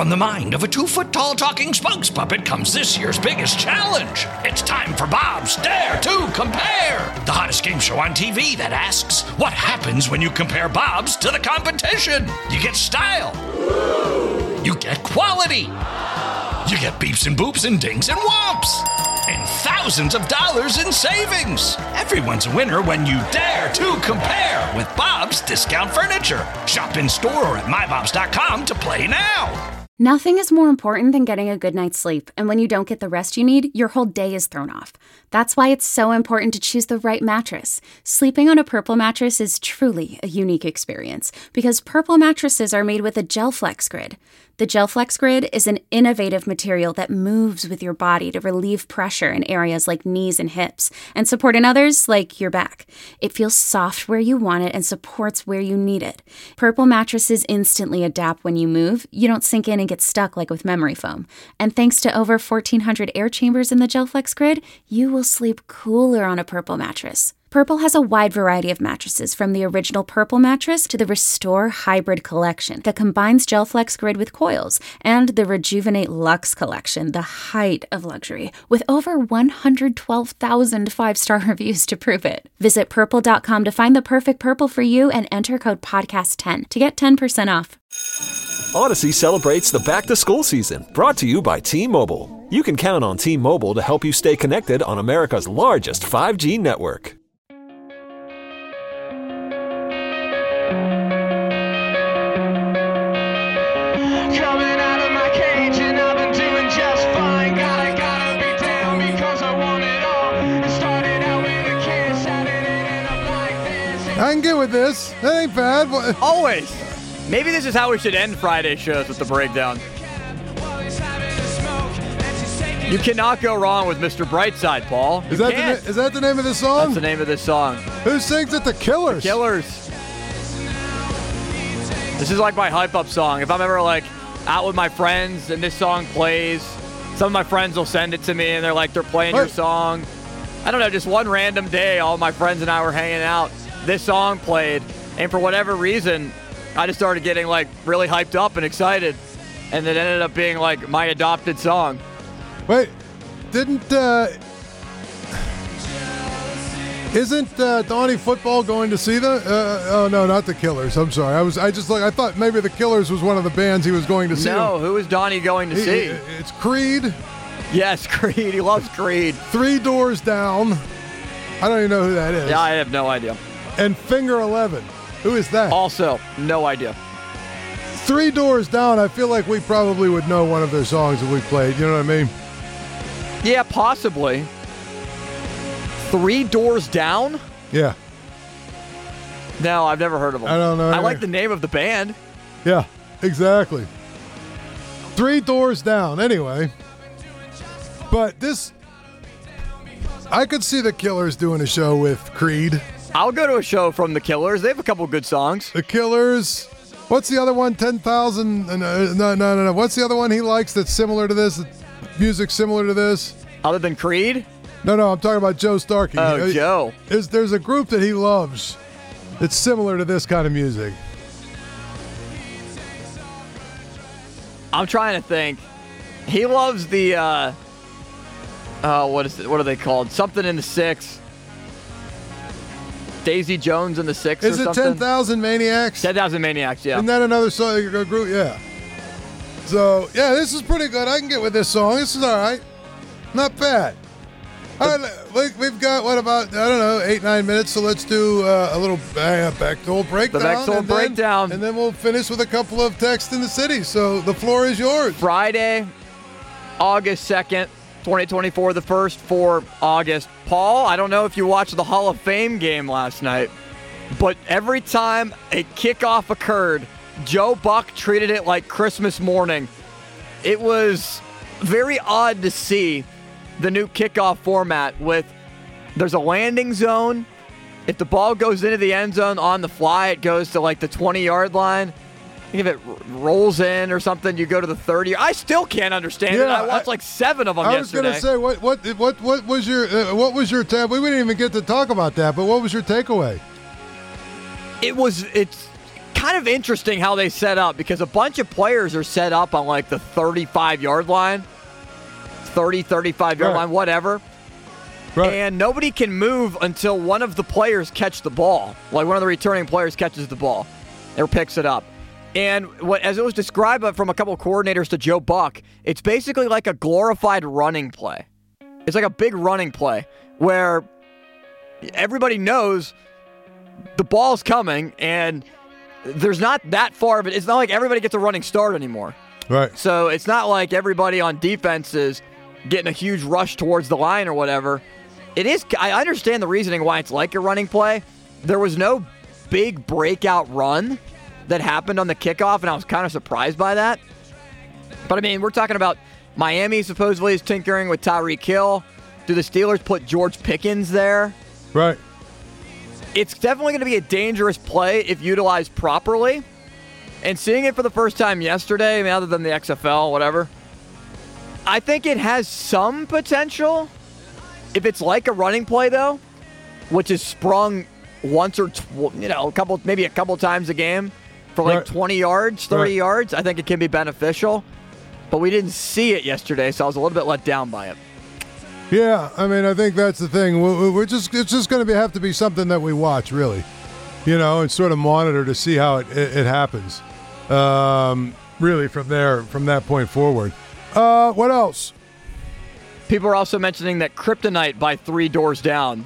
from the mind of a 2-foot-tall talking spokes puppet comes this year's biggest challenge. It's time for Bob's Dare to Compare, the hottest game show on TV that asks, what happens when you compare Bobs to the competition? You get style. You get quality. You get beeps and boops and dings and whomps. And thousands of dollars in savings. Everyone's a winner when you dare to compare with Bob's Discount Furniture. Shop in store or at mybobs.com to play now. Nothing is more important than getting a good night's sleep, and when you don't get the rest you need, your whole day is thrown off. That's why it's so important to choose the right mattress. Sleeping on a Purple mattress is truly a unique experience, because Purple mattresses are made with a GelFlex Grid. The GelFlex Grid is an innovative material that moves with your body to relieve pressure in areas like knees and hips, and support in others like your back. It feels soft where you want it and supports where you need it. Purple mattresses instantly adapt when you move. You don't sink in and get stuck like with memory foam. And thanks to over 1,400 air chambers in the GelFlex Grid, you will sleep cooler on a Purple mattress. Purple has a wide variety of mattresses, from the original Purple mattress to the Restore Hybrid collection that combines GelFlex Grid with coils, and the Rejuvenate Luxe collection, the height of luxury, with over 112,000 five-star reviews to prove it. Visit Purple.com to find the perfect Purple for you and enter code PODCAST10 to get 10% off. Odyssey celebrates the back-to-school season, brought to you by T-Mobile. You can count on T-Mobile to help you stay connected on America's largest 5G network. I can get with this. That ain't bad. Always. Maybe this is how we should end Friday shows, with the breakdown. You cannot go wrong with Mr. Brightside, Paul. Is that the name of this song? That's the name of this song. Who sings it? The Killers. The Killers. This is like my hype-up song. If I'm ever out with my friends and this song plays, some of my friends will send it to me and they're playing your song. I don't know, just one random day, all my friends and I were hanging out. This song played, and for whatever reason, I just started getting really hyped up and excited, and it ended up being my adopted song. Wait, isn't Donnie Football going to see oh no, not the Killers. I'm sorry. I thought maybe the Killers was one of the bands he was going to see. No, who is Donnie going to see? It's Creed. Yes, Creed. He loves Creed. 3 Doors Down. I don't even know who that is. Yeah, I have no idea. And Finger 11. Who is that? Also, no idea. 3 Doors Down, I feel like we probably would know one of their songs if we played. You know what I mean? Yeah, possibly. 3 Doors Down? Yeah. No, I've never heard of them. I don't know. I like the name of the band. Yeah, exactly. 3 Doors Down. Anyway. But I could see the Killers doing a show with Creed. I'll go to a show from the Killers. They have a couple good songs. The Killers. What's the other one? 10,000. No. What's the other one he likes that's similar to this? Music similar to this? Other than Creed? No. I'm talking about Joe Starkey. Oh, Joe. There's a group that he loves that's similar to this kind of music. I'm trying to think. He loves the what are they called? Something in the Six. Daisy Jones and the Six Is or it something? 10,000 Maniacs? 10,000 Maniacs, yeah. Isn't that another song group? Yeah. So, yeah, this is pretty good. I can get with this song. This is all right. Not bad. All right, we've got, 8-9 minutes, so let's do a little Bechtold breakdown. The Bechtold breakdown. And then we'll finish with a couple of texts in the city. So the floor is yours. Friday, August 2nd. 2024, the first for August. Paul, I don't know if you watched the Hall of Fame game last night, but every time a kickoff occurred, Joe Buck treated it like Christmas morning. It was very odd to see the new kickoff format with there's a landing zone. If the ball goes into the end zone on the fly, it goes to the 20-yard line. If it rolls in or something, you go to the 30. I still can't understand it. I watched 7 of them yesterday. I was going to say, what was your we didn't even get to talk about that, but what was your takeaway? It's kind of interesting how they set up, because a bunch of players are set up on like the 35-yard line, 35-yard line, whatever. Right. And nobody can move until one of the players catch the ball. Like one of the returning players catches the ball or picks it up. And as it was described from a couple of coordinators to Joe Buck, it's basically like a glorified running play. It's like a big running play where everybody knows the ball's coming and there's not that far of it. It's not like everybody gets a running start anymore. Right. So it's not like everybody on defense is getting a huge rush towards the line or whatever. It is. I understand the reasoning why it's like a running play. There was no big breakout run that happened on the kickoff, and I was kind of surprised by that. But, I mean, we're talking about Miami supposedly is tinkering with Tyreek Hill. Do the Steelers put George Pickens there? Right. It's definitely going to be a dangerous play if utilized properly. And seeing it for the first time yesterday, I mean, other than the XFL, whatever, I think it has some potential. If it's like a running play, though, which is sprung once or maybe a couple times a game for like 20 yards, 30 yards, I think it can be beneficial. But we didn't see it yesterday, so I was a little bit let down by it. Yeah, I mean, I think that's the thing. It's just going to have to be something that we watch, really, and sort of monitor to see how it happens. Really, from that point forward. What else? People are also mentioning that Kryptonite by Three Doors Down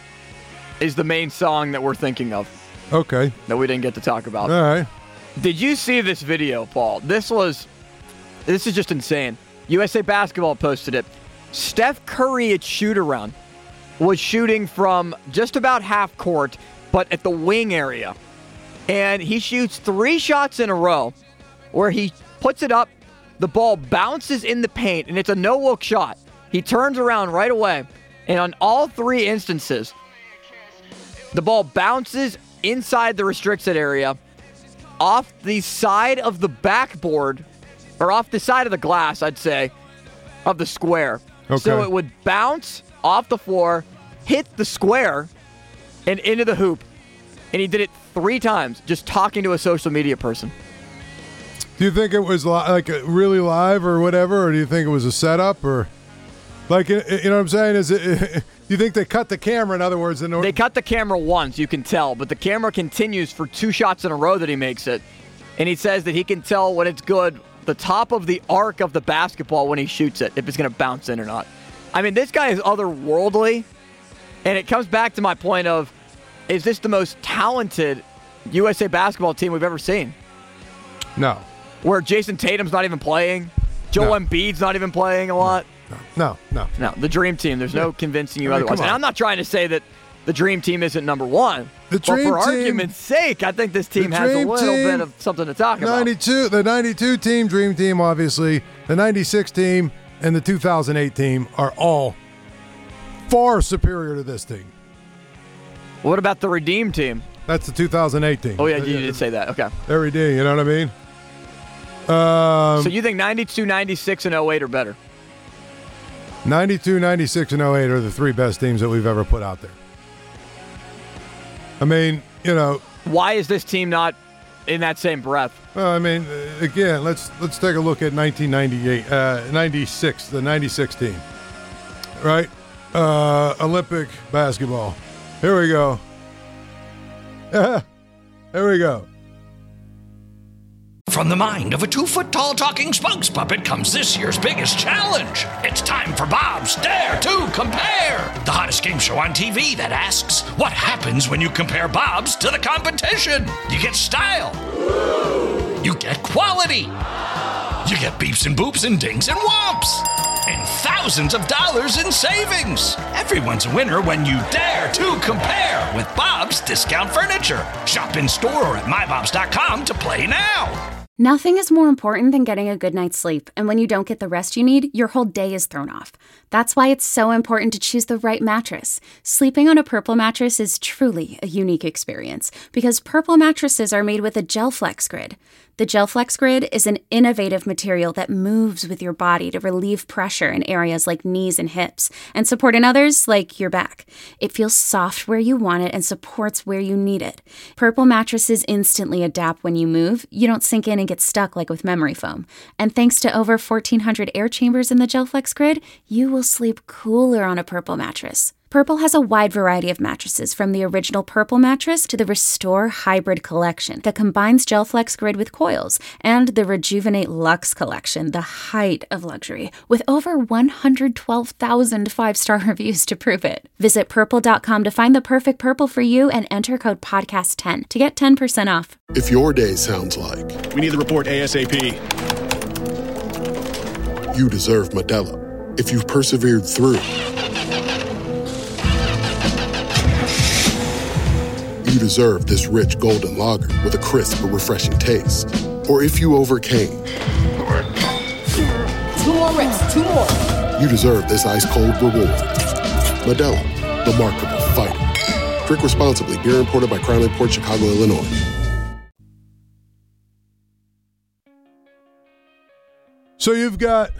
is the main song that we're thinking of. Okay. That we didn't get to talk about. All right. Did you see this video, Paul? This is just insane. USA Basketball posted it. Steph Curry at shoot-around was shooting from just about half court, but at the wing area. And he shoots 3 shots in a row where he puts it up, the ball bounces in the paint, and it's a no-look shot. He turns around right away, and on all 3 instances, the ball bounces inside the restricted area, off the side of the backboard, or off the side of the glass, I'd say, of the square. Okay. So it would bounce off the floor, hit the square, and into the hoop. And he did it 3 times, just talking to a social media person. Do you think it was like really live or whatever, or do you think it was a setup, or like you know what I'm saying? Is it? Do you think they cut the camera? In other words, they cut the camera once, you can tell, but the camera continues for 2 shots in a row that he makes it, and he says that he can tell when it's good, the top of the arc of the basketball when he shoots it, if it's going to bounce in or not. I mean, this guy is otherworldly, and it comes back to my point of, is this the most talented USA Basketball team we've ever seen? No. Where Jason Tatum's not even playing, Joel Embiid's not even playing a lot. No, the dream team. There's no convincing you otherwise. And I'm not trying to say that the dream team isn't number one. But for argument's sake, I think this team has a little bit of something to talk about. The 92 team, dream team, obviously, the 96 team, and the 2008 team are all far superior to this team. What about the redeemed team? That's the 2008 team. Oh, yeah, you did say that. Okay. They're redeemed, you know what I mean? So you think 92, 96, and 08 are better? 92, 96, and 08 are the 3 best teams that we've ever put out there. I mean, Why is this team not in that same breath? Well, I mean, again, let's take a look at 1998, 96, the 96 team, right? Olympic basketball. Here we go. Here we go. From the mind of a 2-foot-tall talking spokes puppet comes this year's biggest challenge. It's time for Bob's Dare to Compare, the hottest game show on TV that asks, what happens when you compare Bob's to the competition? You get style. You get quality. You get beeps and boops and dings and whomps. And thousands of dollars in savings. Everyone's a winner when you dare to compare with Bob's Discount Furniture. Shop in store or at mybobs.com to play now. Nothing is more important than getting a good night's sleep, and when you don't get the rest you need, your whole day is thrown off. That's why it's so important to choose the right mattress. Sleeping on a Purple mattress is truly a unique experience, because Purple mattresses are made with a Gel Flex grid. The GelFlex Grid is an innovative material that moves with your body to relieve pressure in areas like knees and hips and support in others like your back. It feels soft where you want it and supports where you need it. Purple mattresses instantly adapt when you move. You don't sink in and get stuck like with memory foam. And thanks to over 1,400 air chambers in the GelFlex Grid, you will sleep cooler on a Purple mattress. Purple has a wide variety of mattresses, from the original Purple mattress to the Restore Hybrid collection that combines GelFlex Grid with coils, and the Rejuvenate Luxe collection, the height of luxury, with over 112,000 five-star reviews to prove it. Visit purple.com to find the perfect Purple for you and enter code podcast10 to get 10% off. If your day sounds like we need the report ASAP, you deserve Modelo. If you've persevered through, you deserve this rich golden lager with a crisp but refreshing taste. Or if you overcame. 2 more reps, 2 more. You deserve this ice-cold reward. Modelo, the mark of a fighter. Drink responsibly. Beer imported by Crown Imports, Chicago, Illinois. So you've got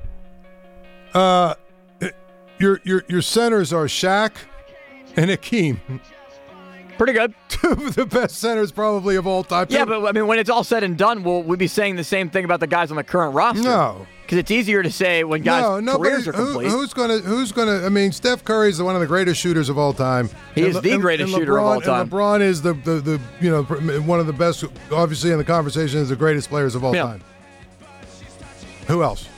your centers are Shaq and Hakeem. Pretty good. Two of the best centers probably of all time. Yeah, but I mean, when it's all said and done, will we be saying the same thing about the guys on the current roster? No. Because it's easier to say when guys' careers are complete. Who's gonna? I mean, Steph Curry is one of the greatest shooters of all time. He is the greatest shooter of all time. And LeBron is the one of the best, obviously in the conversation, is the greatest players of all time. Who else?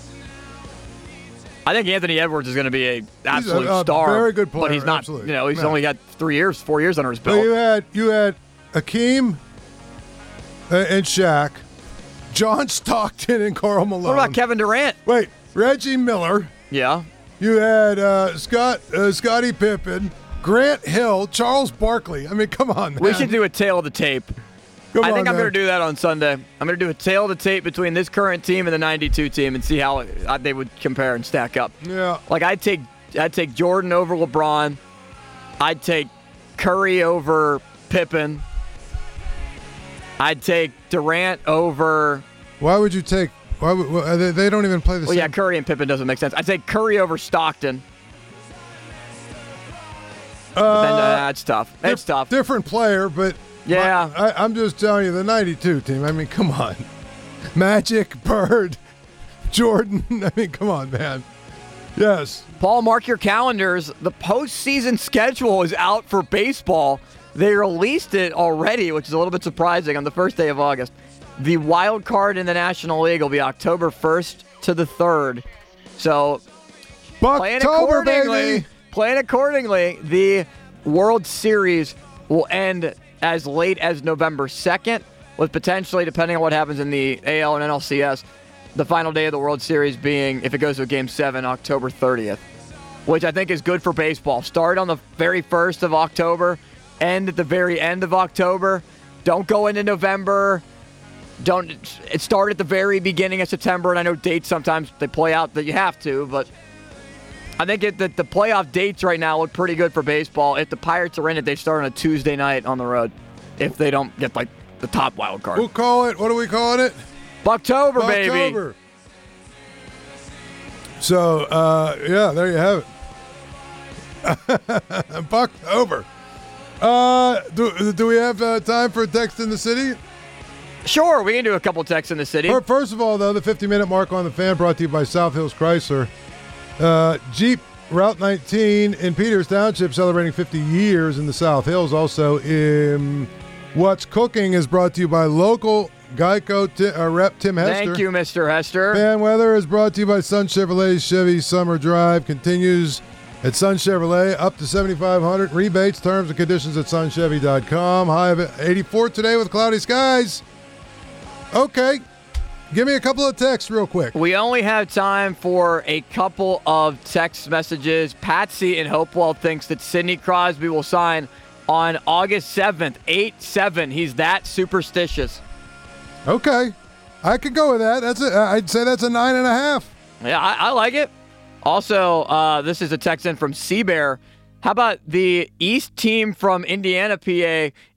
I think Anthony Edwards is going to be an absolute star. Very good player, but he's not. absolutely. He's only got 4 years under his belt. Well, you had Hakeem and Shaq, John Stockton and Karl Malone. What about Kevin Durant? Wait, Reggie Miller. Yeah. You had Scottie Pippen, Grant Hill, Charles Barkley. I mean, come on, man. We should do a tail of the tape. I think I'm going to do that on Sunday. I'm going to do a tail of the tape between this current team and the 92 team and see how they would compare and stack up. Yeah. Like, I'd take Jordan over LeBron. I'd take Curry over Pippen. I'd take Durant over... Why would you take... they don't even play the same... yeah, Curry and Pippen doesn't make sense. I'd take Curry over Stockton. That's tough. It's tough. Different player, but... Yeah. I'm just telling you, the 92 team, I mean, come on. Magic, Bird, Jordan. I mean, come on, man. Yes. Paul, mark your calendars. The postseason schedule is out for baseball. They released it already, which is a little bit surprising, on the first day of August. The wild card in the National League will be October 1st to the 3rd. So, plan accordingly. Plan accordingly. The World Series will end as late as November 2nd, with potentially, depending on what happens in the AL and NLCS, the final day of the World Series being, if it goes to Game 7, October 30th, which I think is good for baseball. Start on the very 1st of October, end at the very end of October. Don't go into November. Don't start at the very beginning of September, and I know dates sometimes they play out that you have to, but I think that the playoff dates right now look pretty good for baseball. If the Pirates are in it, they start on a Tuesday night on the road. If they don't get like the top wild card, we'll call it. What are we calling it? Bucktober, baby. Bucktober. So yeah, there you have it. Bucktober. Do we have time for a text in the city? Sure, we can do a couple texts in the city. First of all, though, the 50-minute mark on the fan brought to you by South Hills Chrysler. Jeep Route 19 in Peters Township celebrating 50 years in the South Hills. Also, What's Cooking is brought to you by local Geico rep Tim Hester. Thank you, Mr. Hester. Fan Weather is brought to you by Sun Chevrolet. Chevy Summer Drive continues at Sun Chevrolet, up to $7,500. Rebates, terms, and conditions at sunchevy.com. High of 84 today with cloudy skies. Okay. Give me a couple of texts real quick. We only have time for a couple of text messages. Patsy in Hopewell thinks that Sidney Crosby will sign on August 7th, 8-7. He's that superstitious. Okay. I could go with that. I'd say that's a 9.5. Yeah, I like it. Also, this is a text in from Seabear. How about the East team from Indiana, PA,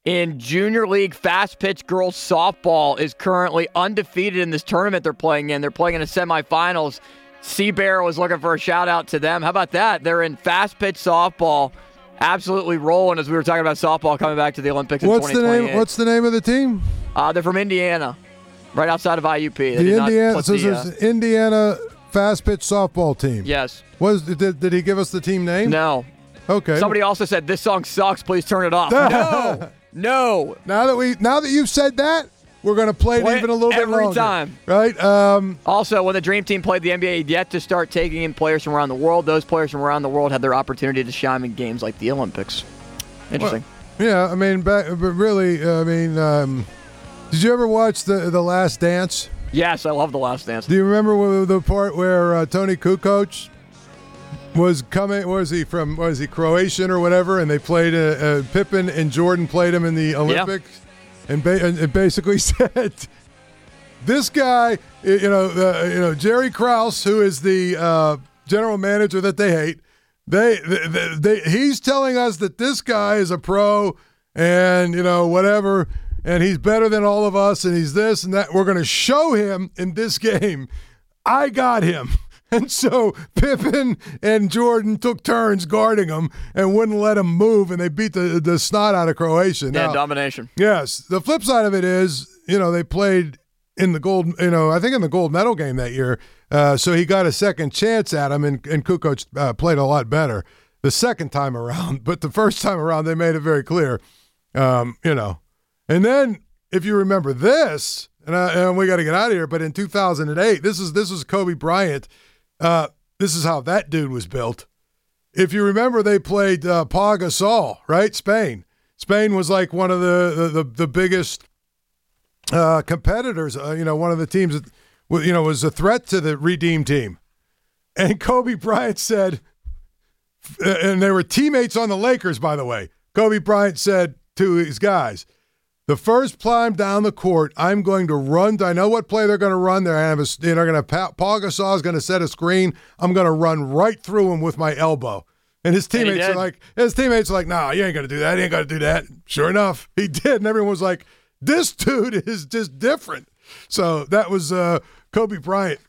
in Junior League Fast Pitch Girls Softball is currently undefeated in this tournament they're playing in. They're playing in the semifinals. Seabear was looking for a shout-out to them. How about that? They're in Fast Pitch Softball, absolutely rolling as we were talking about softball coming back to the Olympics in 2028. What's the name of the team? They're from Indiana, right outside of IUP. The Indiana Fast Pitch Softball Team. Yes. Did he give us the team name? No. Okay. Somebody also said, this song sucks, please turn it off. No. Now that you've said that, we're going to play it even a little bit longer. Every time. Right? Also, when the Dream Team played, the NBA had yet to start taking in players from around the world. Those players from around the world had their opportunity to shine in games like the Olympics. Interesting. Well, yeah, I mean, but really, did you ever watch The Last Dance? Yes, I love The Last Dance. Do you remember the part where Tony Kukoc was coming? Was he Croatian or whatever? And they played Pippen and Jordan played him in the Olympics, and basically said, "This guy, Jerry Krause, who is the general manager that they hate, he's telling us that this guy is a pro, and whatever." And he's better than all of us, and he's this and that. We're going to show him in this game. I got him. And so Pippen and Jordan took turns guarding him and wouldn't let him move, and they beat the snot out of Croatia. Yeah, domination. Yes. The flip side of it is, they played in the gold, I think in the gold medal game that year. So he got a second chance at him, and Kukoc played a lot better the second time around. But the first time around, they made it very clear, And then, if you remember this, and we got to get out of here, but in 2008, this is Kobe Bryant. This is how that dude was built. If you remember, they played Pau Gasol, right? Spain. Spain was like one of the biggest competitors. One of the teams that was a threat to the Redeem team. And Kobe Bryant said, and they were teammates on the Lakers, by the way. Kobe Bryant said to his guys, the first climb down the court, I'm going to run. I know what play they're going to run. Paul Gasol is going to set a screen. I'm going to run right through him with my elbow. And his teammates are like, nah, you ain't going to do that. He ain't going to do that. Sure enough, he did. And everyone was like, this dude is just different. So that was Kobe Bryant.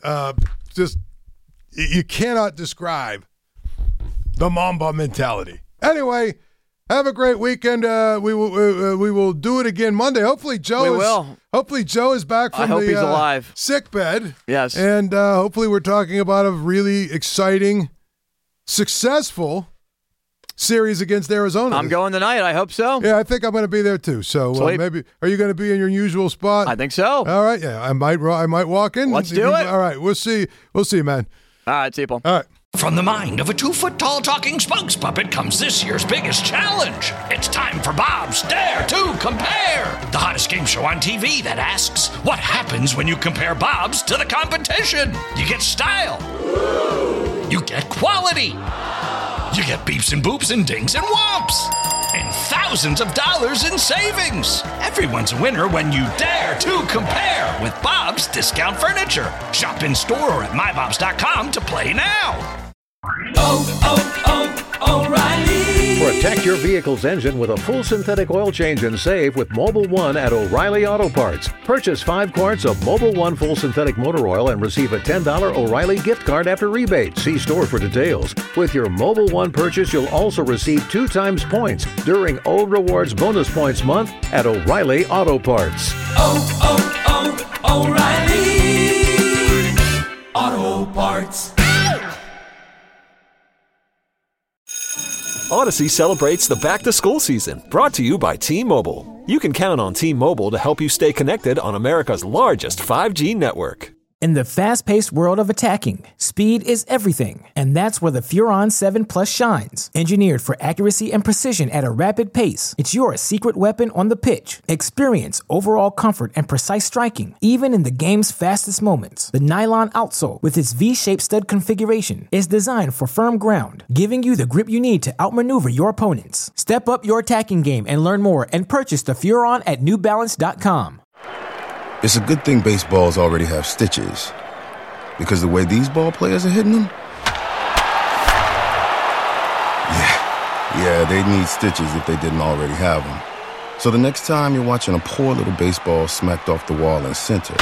You cannot describe the Mamba mentality. Anyway, have a great weekend. We will do it again Monday. Hopefully Joe is back from he's alive. Sick bed. Yes. And hopefully we're talking about a really exciting, successful series against Arizona. I'm going tonight. I hope so. Yeah, I think I'm going to be there too. So maybe are you going to be in your usual spot? I think so. All right. Yeah, I might walk in. Let's do it. All right. We'll see. We'll see, man. All right, see you, Paul. All right. From the mind of a 2-foot-tall talking spokes puppet comes this year's biggest challenge. It's time for Bob's Dare to Compare, the hottest game show on TV that asks, what happens when you compare Bob's to the competition? You get style. You get quality. You get beeps and boops and dings and whomps. And thousands of dollars in savings. Everyone's a winner when you dare to compare with Bob's Discount Furniture. Shop in store or at mybobs.com to play now. O'Reilly. Protect your vehicle's engine with a full synthetic oil change and save with Mobil 1 at O'Reilly Auto Parts. Purchase 5 quarts of Mobil 1 full synthetic motor oil and receive a $10 O'Reilly gift card after rebate. See store for details. With your Mobil 1 purchase, you'll also receive 2 times points during O Rewards Bonus Points Month at O'Reilly Auto Parts. O'Reilly Auto Parts. Odyssey celebrates the back-to-school season, brought to you by T-Mobile. You can count on T-Mobile to help you stay connected on America's largest 5G network. In the fast-paced world of attacking, speed is everything, and that's where the Furon 7 Plus shines. Engineered for accuracy and precision at a rapid pace, it's your secret weapon on the pitch. Experience overall comfort and precise striking, even in the game's fastest moments. The nylon outsole, with its V-shaped stud configuration, is designed for firm ground, giving you the grip you need to outmaneuver your opponents. Step up your attacking game and learn more and purchase the Furon at NewBalance.com. It's a good thing baseballs already have stitches, because the way these ball players are hitting them, yeah, they'd need stitches if they didn't already have them. So the next time you're watching a poor little baseball smacked off the wall in center,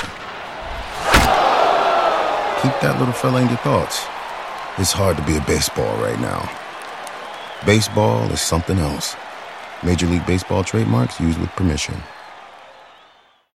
keep that little fella in your thoughts. It's hard to be a baseball right now. Baseball is something else. Major League Baseball trademarks used with permission.